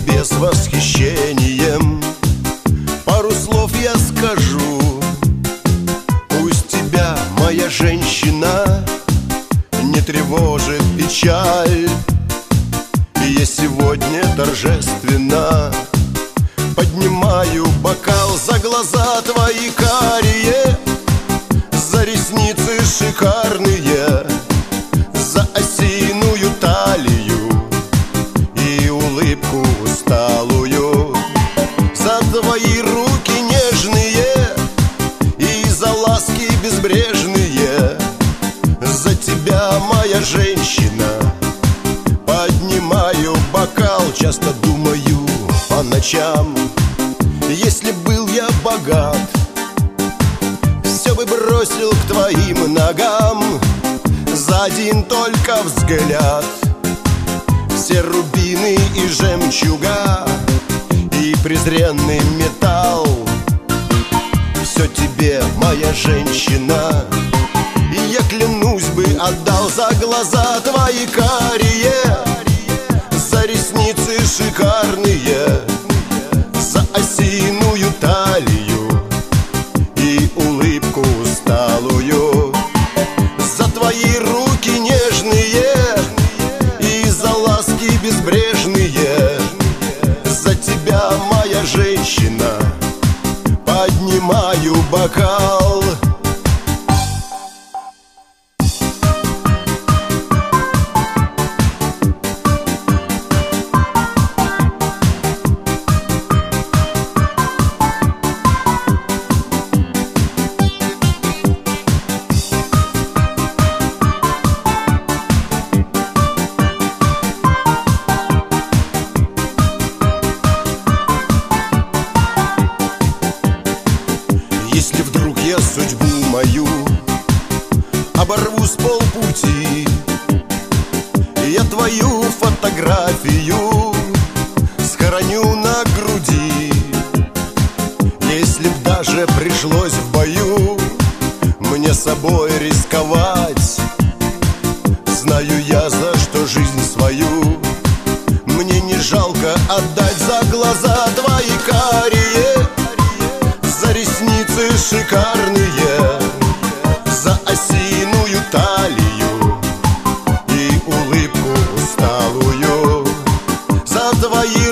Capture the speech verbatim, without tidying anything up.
тебе с восхищением пару слов я скажу. Пусть тебя, моя женщина, не тревожит печаль. И я сегодня торжественно поднимаю бокал за глаза твои карие, за ресницы шикарные, за осиную талию и улыбку усталую, за твои руки нежные и за ласки безбрежные. За тебя, моя женщина, поднимаю бокал. Часто думаю по ночам, если был я богат, все бы бросил к твоим ногам за один только взгляд. Все рубины и жемчуга и презренный металл все тебе, моя женщина. И я, клянусь бы, отдал за глаза твои карие, за ресницы шикарные, за осиную талию и улыбку усталую, за твои руки нежные и за ласки безбрежные. За тебя, моя женщина, поднимаю бокал. Если вдруг я судьбу мою оборву с полпути, я твою фотографию схороню на груди. Если б даже пришлось в бою мне собой рисковать, знаю я, за что жизнь свою мне не жалко отдать. За глаза твои карие, за ресницы шикарные, за осиную талию и улыбку усталую, за твои